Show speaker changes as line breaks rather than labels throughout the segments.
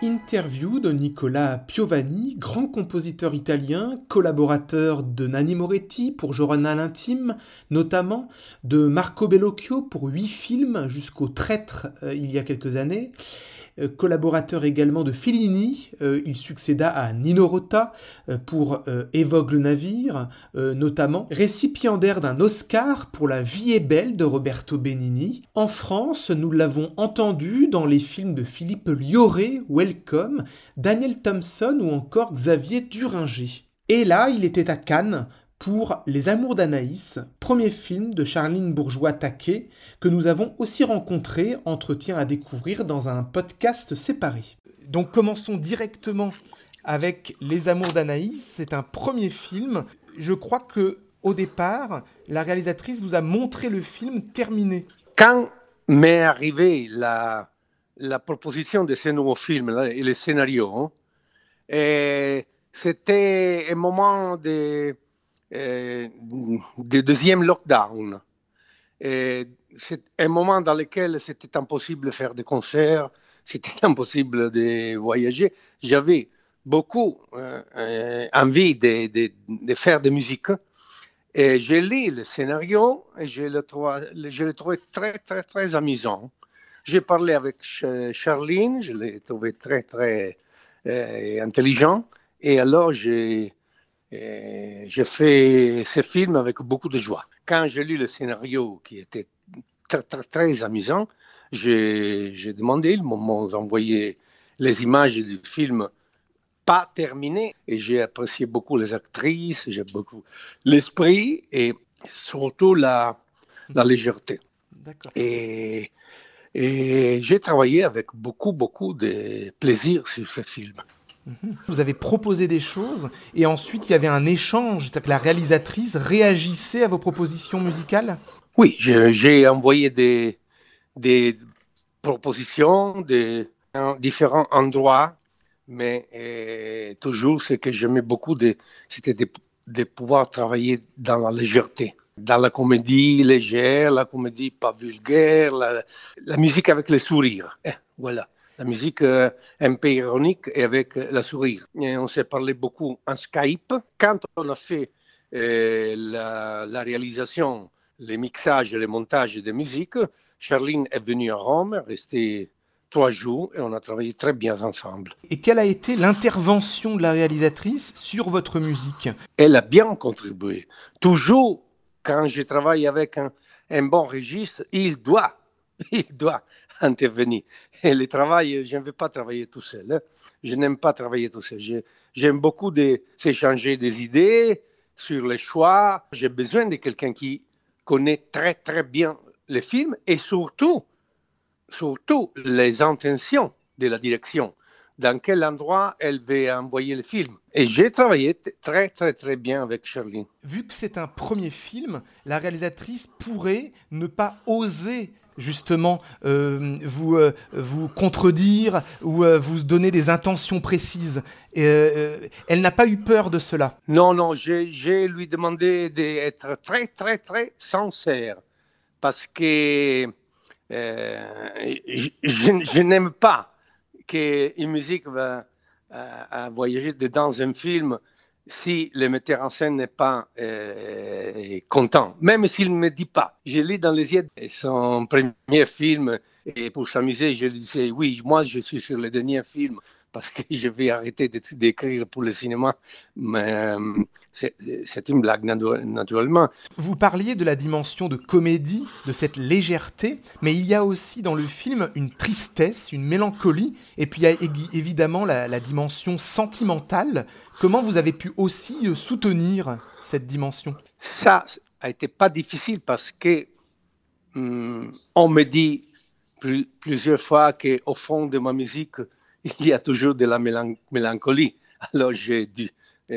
interview de Nicola Piovani, grand compositeur italien, collaborateur de Nanni Moretti pour Journal intime, notamment de Marco Bellocchio pour 8 films jusqu'au Traître il y a quelques années, collaborateur également de Fellini, il succéda à Nino Rota pour Évoque le navire, notamment récipiendaire d'un Oscar pour La vie est belle de Roberto Benigni. En France, nous l'avons entendu dans les films de Philippe Lioré, Welcome, Daniel Thompson ou encore Xavier Duringer. Et là, il était à Cannes pour Les Amours d'Anaïs, premier film de Charline Bourgeois-Taquet, que nous avons aussi rencontré, entretien à découvrir dans un podcast séparé. Donc commençons directement avec Les Amours d'Anaïs, c'est un premier film. Je crois que au départ, la réalisatrice vous a montré le film terminé.
Quand m'est arrivée la proposition de ce nouveau film là, et le scénario, c'était un moment de deuxième lockdown. C'est un moment dans lequel c'était impossible de faire des concerts, c'était impossible de voyager. J'avais beaucoup envie de faire de musique. Et j'ai lu le scénario et je le trouvais très, très, très amusant. J'ai parlé avec Charline, je l'ai trouvé très, très intelligent. Et alors, j'ai fait ce film avec beaucoup de joie. Quand j'ai lu le scénario qui était très, très, très amusant, j'ai demandé, ils m'ont envoyé les images du film pas terminé et j'ai apprécié beaucoup les actrices, j'ai beaucoup l'esprit et surtout la légèreté.
D'accord.
Et j'ai travaillé avec beaucoup de plaisir sur ce film.
Vous avez proposé des choses et ensuite il y avait un échange, c'est-à-dire que la réalisatrice réagissait à vos propositions musicales ?
Oui, j'ai envoyé des propositions dans différents endroits, mais toujours ce que j'aimais beaucoup, c'était de pouvoir travailler dans la légèreté, dans la comédie légère, la comédie pas vulgaire, la musique avec le sourire. Voilà. La musique un peu ironique et avec le sourire. Et on s'est parlé beaucoup en Skype. Quand on a fait la réalisation, les mixages et les montages de musique, Charline est venue à Rome, restée 3 jours et on a travaillé très bien ensemble.
Et quelle a été l'intervention de la réalisatrice sur votre musique ?
Elle a bien contribué. Toujours, quand je travaille avec un bon registre, il doit intervenir. Et le travail, je ne veux pas travailler tout seul. Hein. Je n'aime pas travailler tout seul. J'aime beaucoup s'échanger des idées sur les choix. J'ai besoin de quelqu'un qui connaît très, très bien le film et surtout les intentions de la direction. Dans quel endroit elle veut envoyer le film. Et j'ai travaillé très, très, très bien avec Charline.
Vu que c'est un premier film, la réalisatrice pourrait ne pas oser justement vous contredire ou vous donner des intentions précises. Elle n'a pas eu peur de cela.
Non, j'ai lui demandé d'être très, très, très sincère parce que je n'aime pas qu'une musique va voyager dans un film si le metteur en scène n'est pas content, même s'il ne me dit pas. Je lis dans les yeux son premier film et pour s'amuser, je lui disais oui, moi je suis sur le dernier film parce que je vais arrêter d'écrire pour le cinéma, mais c'est une blague naturellement.
Vous parliez de la dimension de comédie, de cette légèreté, mais il y a aussi dans le film une tristesse, une mélancolie, et puis il y a évidemment la dimension sentimentale. Comment vous avez pu aussi soutenir cette dimension ?
Ça a été pas difficile parce que on me dit plusieurs fois qu'au fond de ma musique, il y a toujours de la mélancolie. Alors j'ai dû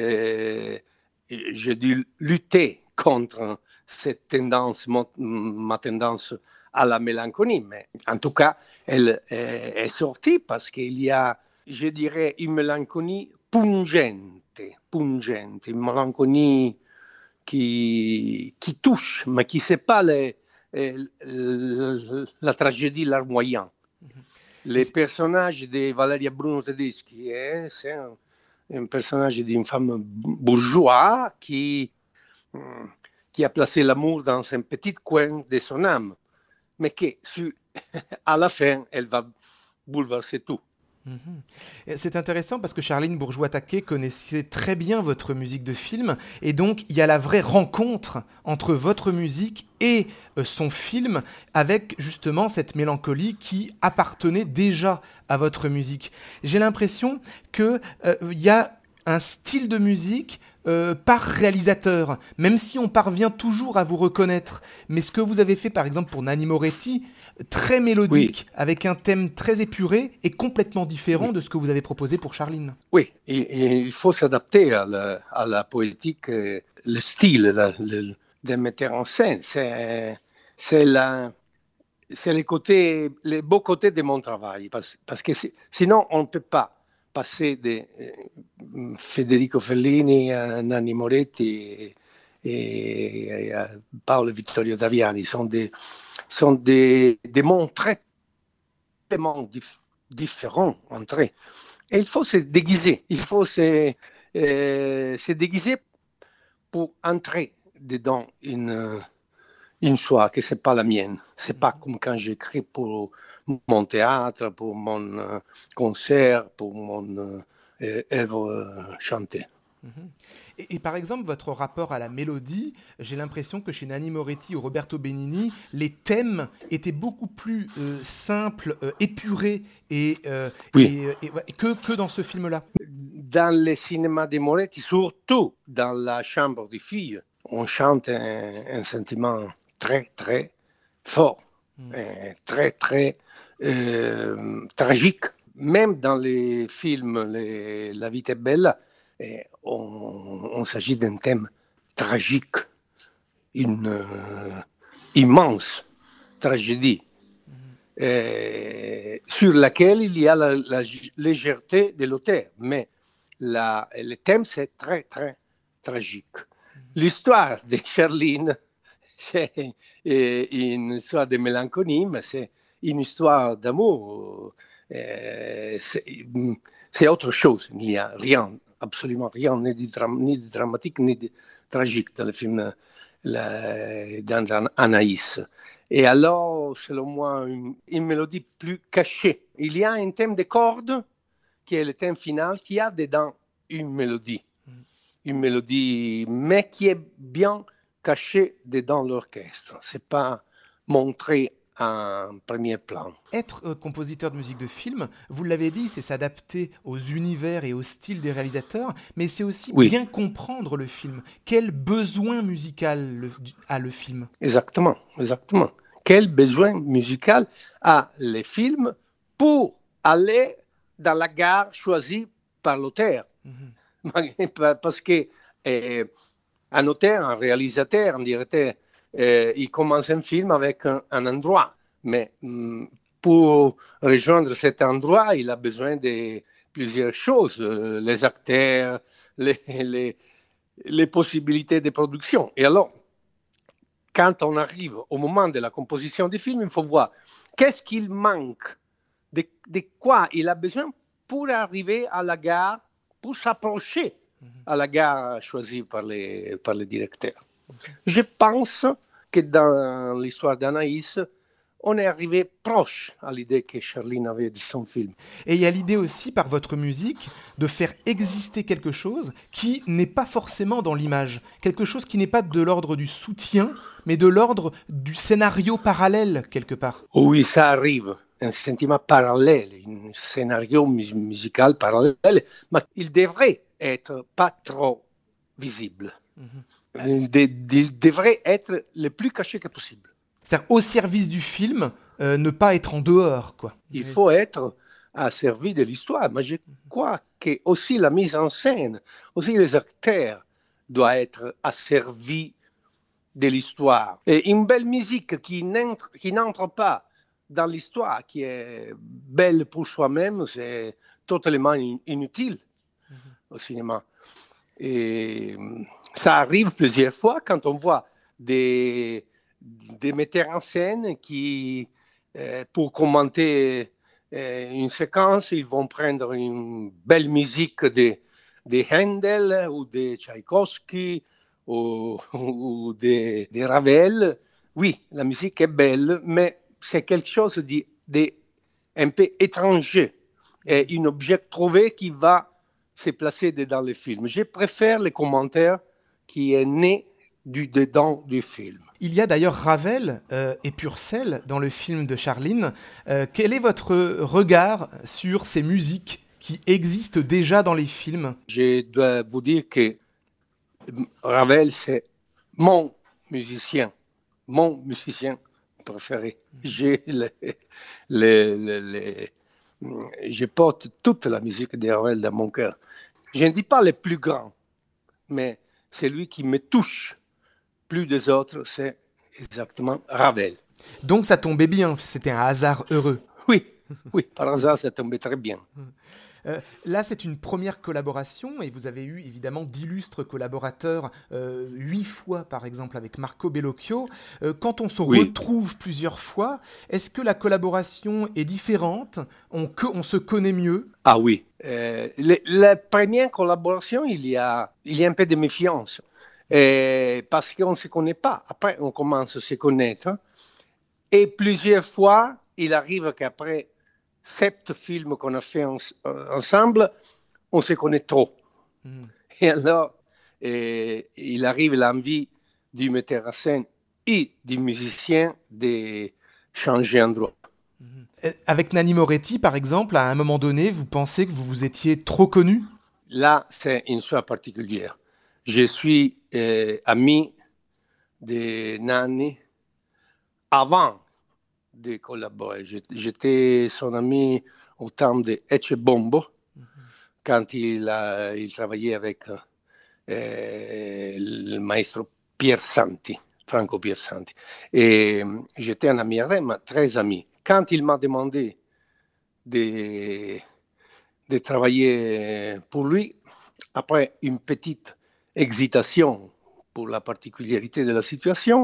lutter contre cette tendance, ma tendance à la mélancolie. Mais en tout cas, elle est sortie parce qu'il y a, je dirais, une mélancolie pungente, une mélancolie qui touche, mais qui ne sait pas la tragédie larmoyante. Les personnages de Valeria Bruno Tedeschi, c'est un personnage d'une femme bourgeoise qui a placé l'amour dans un petit coin de son âme, mais qui, à la fin, elle va bouleverser tout.
Et c'est intéressant parce que Charline Bourgeois-Taquet connaissait très bien votre musique de film et donc il y a la vraie rencontre entre votre musique et son film avec justement cette mélancolie qui appartenait déjà à votre musique. J'ai l'impression qu'il y a un style de musique par réalisateur, même si on parvient toujours à vous reconnaître. Mais ce que vous avez fait par exemple pour Nanni Moretti, très mélodique, oui, avec un thème très épuré, est complètement différent, oui, de ce que vous avez proposé pour Charline.
Oui, il faut s'adapter à la poétique, le style des metteurs en scène. C'est les beaux côtés de mon travail, parce que sinon on ne peut pas passer de Federico Fellini à Nanni Moretti et à Paolo Vittorio Daviani. Sont des mondes très différents entre eux. Et il faut se déguiser. Il faut se déguiser pour entrer dedans une histoire que ce n'est pas la mienne. Ce n'est pas comme quand j'écris pour mon théâtre, pour mon concert, pour mon œuvre chantée.
Et par exemple, votre rapport à la mélodie, j'ai l'impression que chez Nanni Moretti ou Roberto Benigni, les thèmes étaient beaucoup plus simples, épurés que dans ce film-là.
Dans le cinéma de Moretti, surtout dans La chambre des filles, on chante un sentiment très, très fort, très, très tragique. Même dans les films La vita è bella, on s'agit d'un thème tragique, une immense tragédie sur laquelle il y a la légèreté de l'auteur, mais le thème c'est très très tragique. L'histoire de Charline, c'est une histoire de mélancolie, mais c'est une histoire d'amour. C'est autre chose, il n'y a rien, absolument rien, ni de dramatique, ni de tragique dans le film d'Anaïs. Et alors, selon moi, une mélodie plus cachée. Il y a un thème de cordes, qui est le thème final, qui a dedans une mélodie, mais qui est bien cachée dedans l'orchestre. C'est pas montré en premier plan.
Être compositeur de musique de film, vous l'avez dit, c'est s'adapter aux univers et aux styles des réalisateurs, mais c'est aussi bien comprendre le film. Quel besoin musical a le film ?
Exactement. Quel besoin musical a le film pour aller dans la gare choisie par l'auteur. Parce que un auteur, un réalisateur, un directeur, il commence un film avec un endroit, mais pour rejoindre cet endroit, il a besoin de plusieurs choses, les acteurs, les possibilités de production. Et alors, quand on arrive au moment de la composition du film, il faut voir qu'est-ce qu'il manque, de quoi il a besoin pour arriver à la gare, pour s'approcher à la gare choisie par les directeurs. Je pense que dans l'histoire d'Anaïs, on est arrivé proche à l'idée que Charline avait de son film.
Et il y a l'idée aussi, par votre musique, de faire exister quelque chose qui n'est pas forcément dans l'image. Quelque chose qui n'est pas de l'ordre du soutien, mais de l'ordre du scénario parallèle, quelque part.
Oui, ça arrive. Un sentiment parallèle, un scénario musical parallèle, mais il devrait être pas trop visible. Il devrait être le plus caché que possible.
C'est-à-dire au service du film, ne pas être en dehors, quoi.
Il faut être à service de l'histoire. Mais je crois que aussi la mise en scène, aussi les acteurs doivent être asservis de l'histoire. Et une belle musique qui n'entre pas dans l'histoire, qui est belle pour soi-même, c'est totalement inutile au cinéma. Et ça arrive plusieurs fois quand on voit des metteurs en scène qui, pour commenter une séquence, ils vont prendre une belle musique de Handel ou de Tchaïkovski ou de Ravel. Oui, la musique est belle, mais c'est quelque chose de un peu étranger et un objet trouvé qui va se placer dans le film. Je préfère les commentaires qui est né du dedans du film.
Il y a d'ailleurs Ravel et Purcell dans le film de Charline. Quel est votre regard sur ces musiques qui existent déjà dans les films?
Je dois vous dire que Ravel, c'est mon musicien préféré. Je porte toute la musique de Ravel dans mon cœur. Je ne dis pas les plus grands, mais celui qui me touche plus des autres, c'est exactement Ravel.
Donc ça tombait bien, c'était un hasard heureux.
Oui, oui, par hasard, ça tombait très bien.
Là, c'est une première collaboration et vous avez eu évidemment d'illustres collaborateurs, 8 fois par exemple avec Marco Bellocchio. Quand on se retrouve plusieurs fois, est-ce que la collaboration est différente? On se connaît mieux?
Ah oui. La première collaboration, il y a un peu de méfiance. Parce qu'on ne se connaît pas. Après, on commence à se connaître. Et plusieurs fois, il arrive qu'après 7 films qu'on a fait ensemble, on se connaît trop. Et alors, il arrive l'envie du metteur en scène et du musicien de changer endroit.
Avec Nanni Moretti, par exemple, à un moment donné, vous pensez que vous vous étiez trop connu?
Là, c'est une histoire particulière. Je suis ami de Nanni avant de collaborer. J'étais son ami au temps de Ecce Bombo, quand il travaillait avec le maestro Piersanti, Franco Piersanti. Et j'étais un ami très ami. Quand il m'a demandé de travailler pour lui, après une petite hésitation pour la particularité de la situation,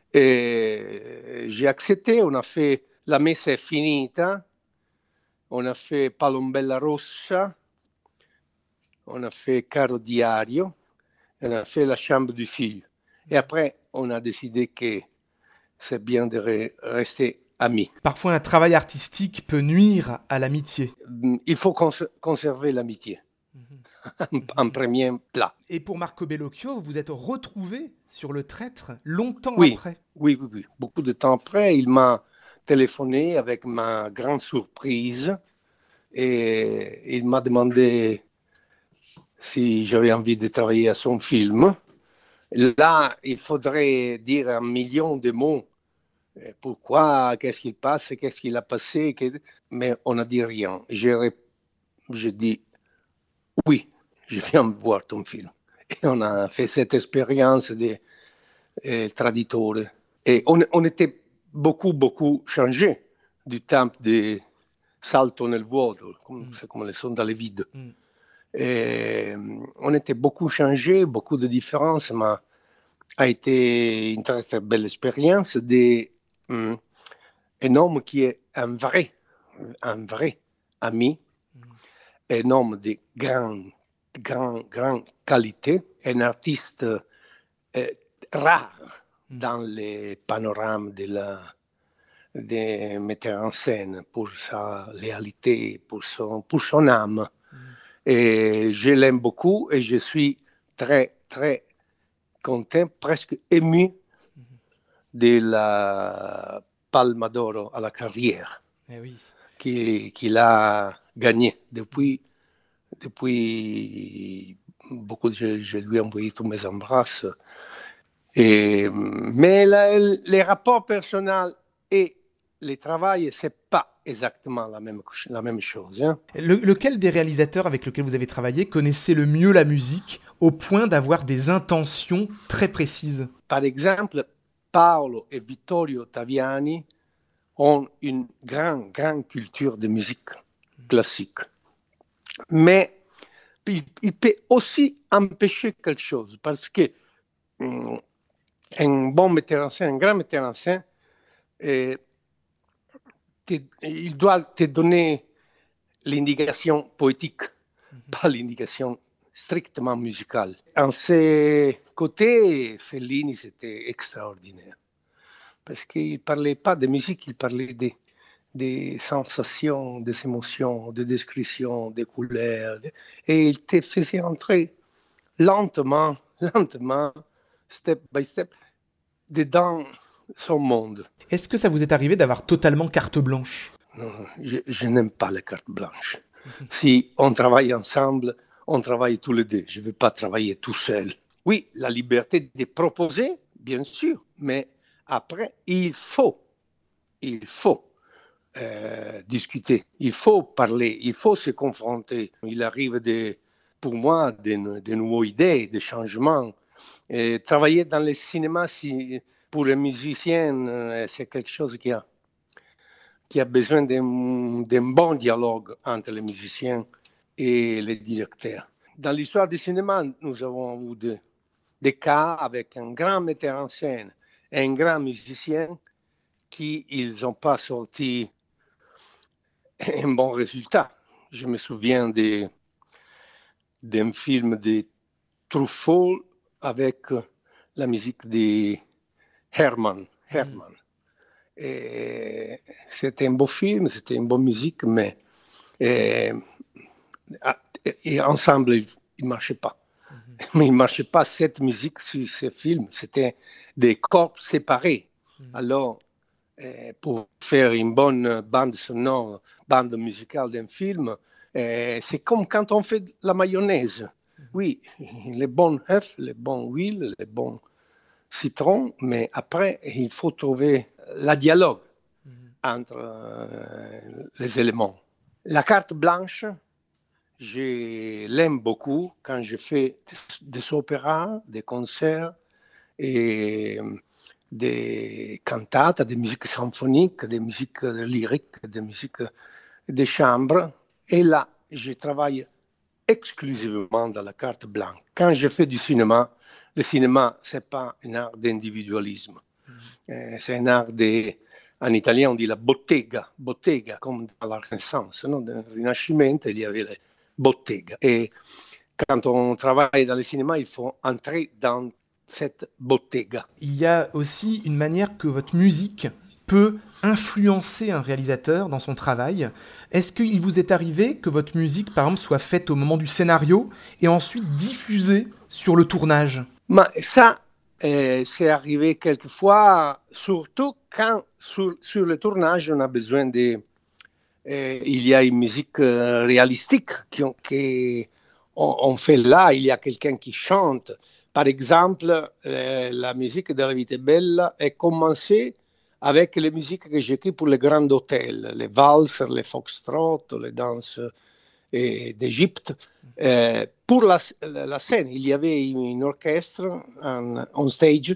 j'ai accepté. On a fait La Messa è finita, on a fait Palombella Rossa, on a fait Caro Diario, on a fait La Chambre du Figlio. Et après, on a décidé que c'est bien de rester amis.
Parfois, un travail artistique peut nuire à l'amitié.
Il faut conserver l'amitié en premier plat.
Et pour Marco Bellocchio, vous vous êtes retrouvé sur le Traître longtemps après.
Oui. Beaucoup de temps après, il m'a téléphoné avec ma grande surprise et il m'a demandé si j'avais envie de travailler à son film. Là, il faudrait dire 1 million de mots. Pourquoi, qu'est-ce qu'il passe, qu'est-ce qu'il a passé, mais on n'a dit rien. J'ai dit oui, je viens voir ton film. Et on a fait cette expérience de traducteur. Et on était beaucoup changé du temps de Salto nel vuoto, c'est comme le son dans le vide. Et on était beaucoup changé, beaucoup de différences, mais a été une très belle expérience d'un homme qui est un vrai ami, un homme de grande qualité, un artiste rare dans les panorames des metteurs en scène pour sa réalité, pour son âme. Et je l'aime beaucoup et je suis très content, presque ému de la Palma d'Oro à la carrière qu'il a gagné depuis beaucoup. Je lui ai envoyé tous mes embrasses. Mais les rapports personnels et le travail, c'est pas exactement la même chose. Hein.
Lequel des réalisateurs avec lesquels vous avez travaillé connaissait le mieux la musique au point d'avoir des intentions très précises?
Par exemple, Paolo et Vittorio Taviani ont une grande culture de musique classique. Mais il peut aussi empêcher quelque chose, parce que un bon metteur en scène, un grand metteur en scène, te il doit te donner l'indication poétique, pas l'indication strictement musicale. En ce côté, Fellini, c'était extraordinaire. Parce qu'il ne parlait pas de musique, il parlait des sensations, des émotions, des descriptions, des couleurs. Et il te faisait entrer lentement, step by step, dedans son monde.
Est-ce que ça vous est arrivé d'avoir totalement carte blanche?
Non, je n'aime pas les cartes blanches. Si on travaille ensemble, on travaille tous les deux. Je ne veux pas travailler tout seul. Oui, la liberté de proposer, bien sûr, mais après, il faut discuter, il faut parler, il faut se confronter. Il arrive pour moi de nouvelles idées, des changements. Et travailler dans le cinéma, pour un musicien, c'est quelque chose qui a besoin d'un bon dialogue entre les musiciens et les directeurs. Dans l'histoire du cinéma, nous avons eu des cas avec un grand metteur en scène et un grand musicien qui ils n'ont pas sorti un bon résultat. Je me souviens d'un film de Truffaut avec la musique de Herman. Et c'était un beau film, c'était une bonne musique, mais et ensemble, il ne marchait pas. Mais il ne marchait pas cette musique sur ce film. C'était des corps séparés. Alors, pour faire une bonne bande sonore, bande musicale d'un film, c'est comme quand on fait la mayonnaise. Oui, les bons œufs, les bons huiles, les bons citrons, mais après, il faut trouver le dialogue entre les éléments. La carte blanche, je l'aime beaucoup quand je fais des opéras, des concerts et des cantates, des musiques symphoniques, des musiques lyriques, des musiques de chambre. Et là, je travaille exclusivement dans la carte blanche. Quand je fais du cinéma, le cinéma, ce n'est pas un art d'individualisme. C'est un art en italien, on dit la bottega, comme dans la Renaissance. Dans le Rinascimento, il y avait les bottega. Et quand on travaille dans le cinéma, il faut entrer dans cette bottega.
Il y a aussi une manière que votre musique peut influencer un réalisateur dans son travail. Est-ce qu'il vous est arrivé que votre musique, par exemple, soit faite au moment du scénario et ensuite diffusée sur le tournage?
Mais ça, c'est arrivé quelquefois, surtout quand sur le tournage, on a besoin il y a une musique réalistique qu'on fait là, il y a quelqu'un qui chante. Par exemple, la musique de La Vita è Bella est commencée avec les musiques que j'écris pour les grands hôtels, les valses, les foxtrots, les danses d'Égypte. Pour la scène, il y avait une orchestre on stage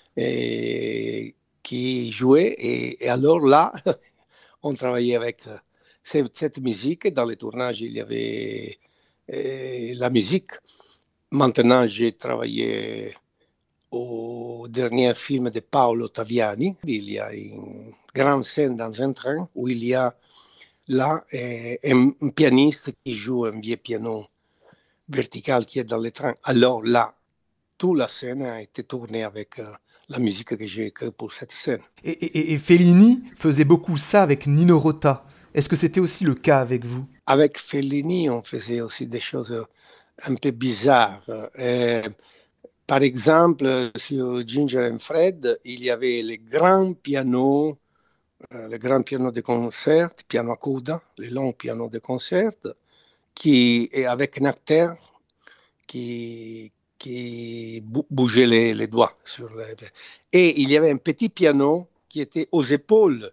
qui jouait et alors là, on travaillait avec cette musique. Dans les tournages, il y avait la musique. Maintenant, j'ai travaillé au dernier film de Paolo Taviani. Il y a une grande scène dans un train où il y a là un pianiste qui joue un vieux piano vertical qui est dans le train. Alors là, toute la scène a été tournée avec la musique que j'ai écrite pour cette scène.
Et Fellini faisait beaucoup ça avec Nino Rota. Est-ce que c'était aussi le cas avec vous?
Avec Fellini, on faisait aussi des choses un peu bizarres. Par exemple, sur Ginger and Fred, il y avait les grands pianos de concert, piano à coda, les longs pianos de concert, avec un acteur qui bougeait les doigts. Et il y avait un petit piano qui était aux épaules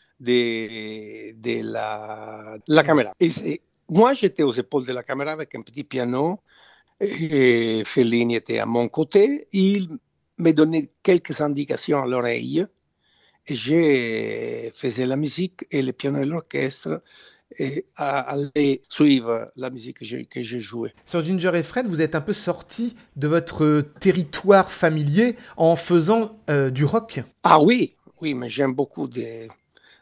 de la caméra. Et moi, j'étais aux épaules de la caméra avec un petit piano. Et Fellini était à mon côté. Il me donnait quelques indications à l'oreille. Et je faisais la musique et le piano et l'orchestre et allaient suivre la musique que je jouais.
Sur Ginger et Fred, vous êtes un peu sorti de votre territoire familier en faisant du rock.
Ah oui, mais j'aime beaucoup de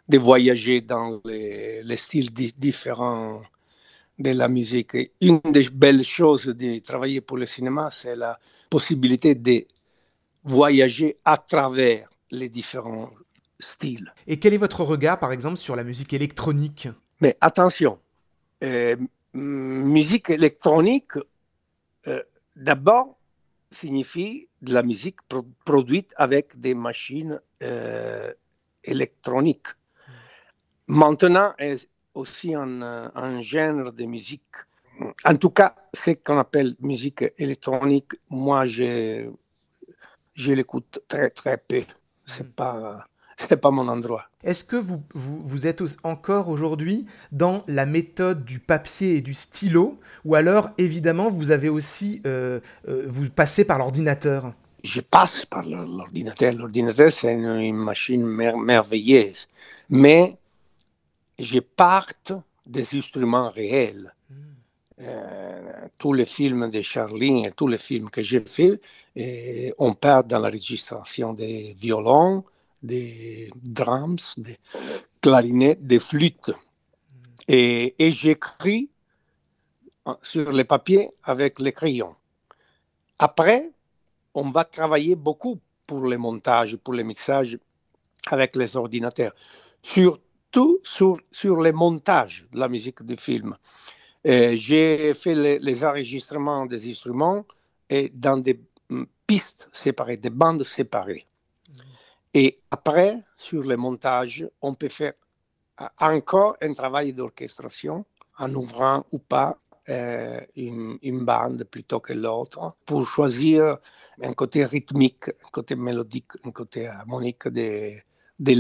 de voyager dans les styles différents de la musique. Et une des belles choses de travailler pour le cinéma, c'est la possibilité de voyager à travers les différents styles.
Et quel est votre regard, par exemple, sur la musique électronique?
Mais attention, musique électronique, d'abord, signifie de la musique produite avec des machines électroniques. Maintenant, est aussi un genre de musique. En tout cas, ce qu'on appelle musique électronique, moi, je l'écoute très, très peu. C'est pas mon endroit.
Est-ce que vous êtes encore aujourd'hui dans la méthode du papier et du stylo, ou alors, évidemment, vous avez aussi, vous passez par l'ordinateur?
Je passe par l'ordinateur. L'ordinateur, c'est une machine merveilleuse. Mais je parte des instruments réels. Tous les films de Charline et tous les films que j'ai faits, on part dans la registration des violons, des drums, des clarinettes, des flûtes. Et j'écris sur le papier avec les crayons. Après, on va travailler beaucoup pour le montage, pour le mixage avec les ordinateurs. Surtout sur le montage de la musique du film. J'ai fait les enregistrements des instruments et dans des pistes séparées, des bandes séparées. Et après, sur le montage, on peut faire encore un travail d'orchestration en ouvrant ou pas une bande plutôt que l'autre pour choisir un côté rythmique, un côté mélodique, un côté harmonique du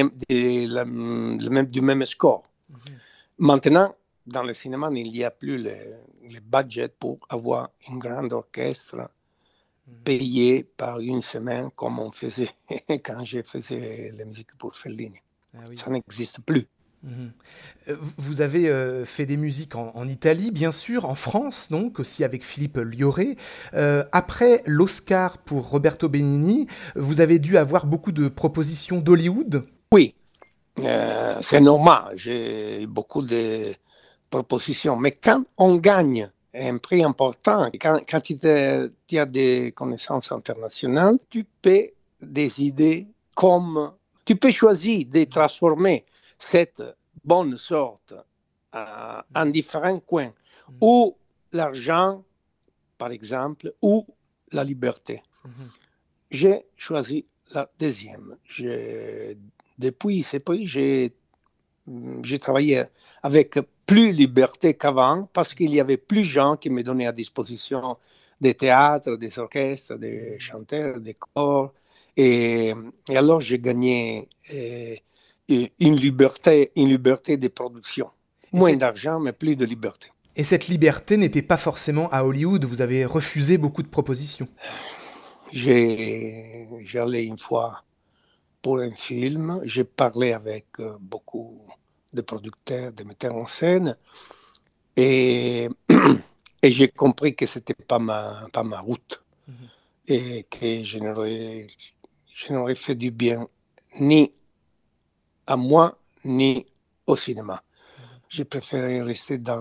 même score. Maintenant, dans le cinéma, il n'y a plus le budget pour avoir un grand orchestre payé par une semaine comme on faisait quand je faisais la musique pour Fellini. Ça n'existe plus.
Vous avez fait des musiques en Italie, bien sûr, en France, donc, aussi avec Philippe Lioré. Après l'Oscar pour Roberto Benigni, vous avez dû avoir beaucoup de propositions d'Hollywood?
Oui, c'est normal. J'ai eu beaucoup de propositions. Mais quand on gagne un prix important, quand tu as des connaissances internationales, tu peux décider tu peux choisir de transformer cette bonne sorte en différents coins, ou l'argent, par exemple, ou la liberté. J'ai choisi la deuxième. Depuis ce pays, j'ai travaillé avec plus de liberté qu'avant parce qu'il y avait plus de gens qui me donnaient à disposition des théâtres, des orchestres, des chanteurs, des corps. Et alors, j'ai gagné une liberté de production. Moins d'argent, mais plus de liberté.
Et cette liberté n'était pas forcément à Hollywood. Vous avez refusé beaucoup de propositions.
J'allais une fois pour un film. J'ai parlé avec beaucoup de producteurs, de metteurs en scène. Et j'ai compris que ce n'était pas ma route. Et que je n'aurais fait du bien ni à moi, ni au cinéma. J'ai préféré rester dans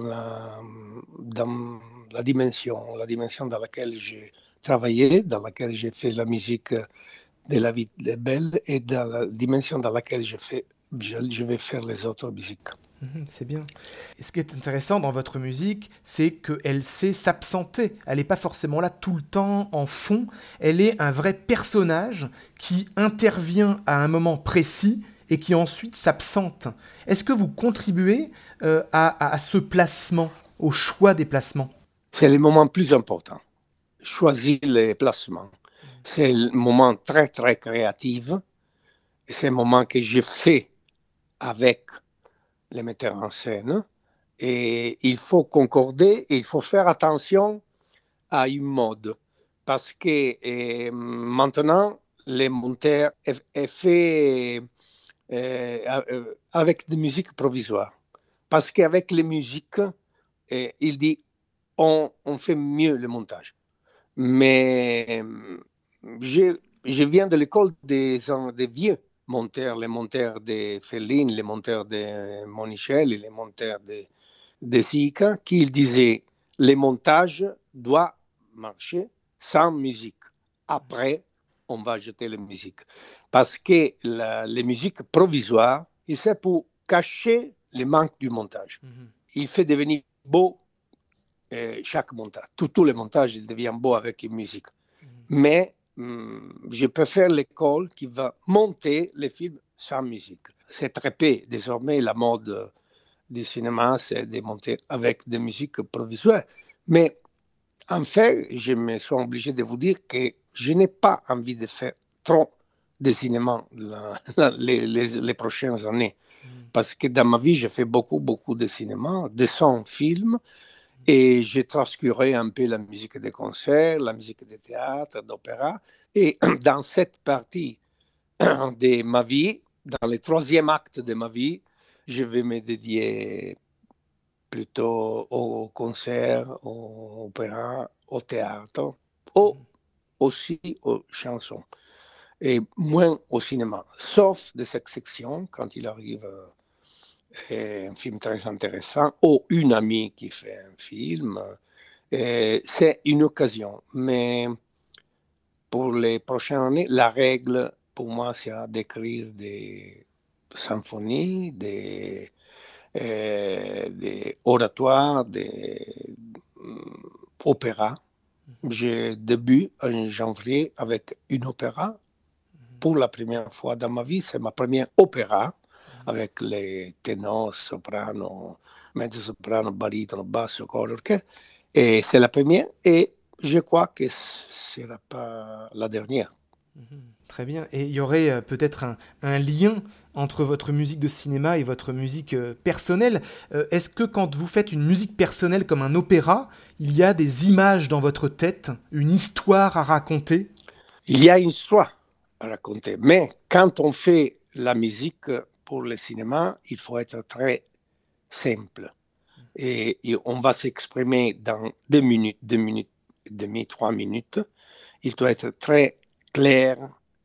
la dimension dans laquelle j'ai travaillé, dans laquelle j'ai fait la musique de La vie est belle, et dans la dimension dans laquelle je vais faire les autres musiques.
C'est bien. Et ce qui est intéressant dans votre musique, c'est qu'elle sait s'absenter. Elle n'est pas forcément là tout le temps en fond. Elle est un vrai personnage qui intervient à un moment précis et qui ensuite s'absente. Est-ce que vous contribuez à ce placement, au choix des placements?
C'est le moment plus important. Choisir les placements. C'est le moment très, très créatif. Et c'est un moment que j'ai fait avec les metteurs en scène. Et il faut concorder et il faut faire attention à une mode. Parce que maintenant, les monteurs est fait avec des musiques provisoires. Parce qu'avec les musiques, il dit on fait mieux le montage. Mais je viens de l'école des vieux les monteurs de Fellini, les monteurs de Monicelli, les monteurs de Sica, qui disaient le montage doit marcher sans musique. Après, on va jeter la musique. Parce que les musiques provisoires, c'est pour cacher le manque du montage. Il fait devenir beau chaque montage. Tous les montages deviennent beaux avec une musique. Mais je préfère l'école qui va monter les films sans musique. C'est très peu. Désormais, la mode du cinéma, c'est de monter avec des musiques provisoires. Mais en fait, je me suis obligé de vous dire que je n'ai pas envie de faire trop de cinéma les prochaines années. Parce que dans ma vie, j'ai fait beaucoup de cinéma, de 100 films, et j'ai transcuré un peu la musique des concerts, la musique de théâtre, d'opéra. Et dans cette partie de ma vie, dans le troisième acte de ma vie, je vais me dédier plutôt au concert, au opéra, au théâtre, ou aussi aux chansons, et moins au cinéma, sauf des exceptions quand il arrive un film très intéressant ou une amie qui fait un film. C'est une occasion, mais pour les prochaines années, la règle pour moi, c'est d'écrire des symphonies, des oratoires, des opéras. J'ai débuté en janvier avec une opéra. Pour la première fois dans ma vie, c'est ma première opéra avec les ténors, sopranos, mezzo-soprano, baryton, basso, corps, orchestre. Et c'est la première et je crois que ce ne sera pas la dernière.
Très bien. Et il y aurait peut-être un lien entre votre musique de cinéma et votre musique personnelle. Est-ce que quand vous faites une musique personnelle comme un opéra, il y a des images dans votre tête, une histoire à raconter ?
Il y a une histoire à raconter. Mais quand on fait la musique pour le cinéma, il faut être très simple. Et on va s'exprimer dans 2 minutes et demie, 3 minutes. Il doit être très clair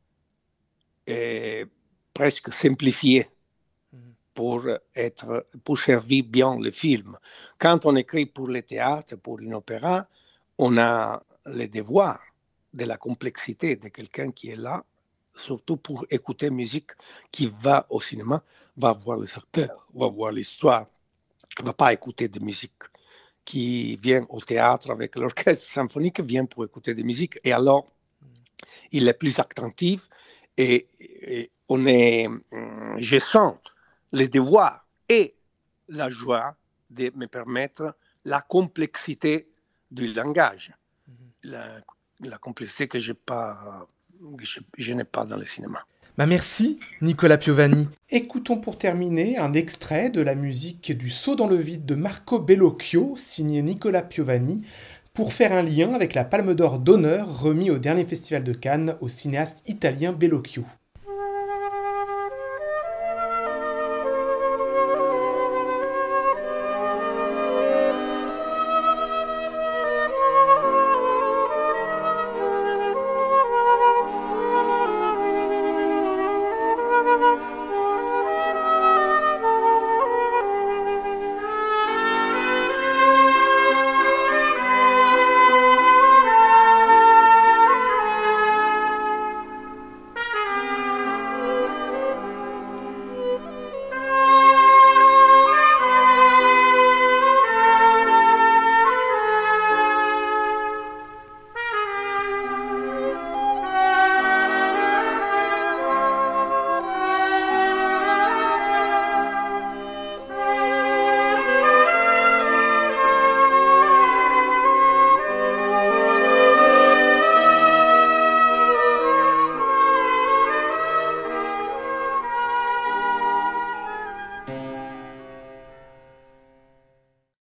et presque simplifié pour servir bien le film. Quand on écrit pour le théâtre, pour une opéra, on a le devoir de la complexité de quelqu'un qui est là, surtout pour écouter musique, qui va au cinéma, va voir les acteurs, va voir l'histoire, ne va pas écouter de musique. Qui vient au théâtre avec l'orchestre symphonique vient pour écouter de musique. Et alors, il est plus attentif et je sens le devoir et la joie de me permettre la complexité du langage. La complexité que je n'ai pas dans le cinéma.
Merci Nicolas Piovani. Écoutons pour terminer un extrait de la musique du Saut dans le vide de Marco Bellocchio, signé Nicolas Piovani, pour faire un lien avec la Palme d'Or d'honneur remis au dernier festival de Cannes au cinéaste italien Bellocchio.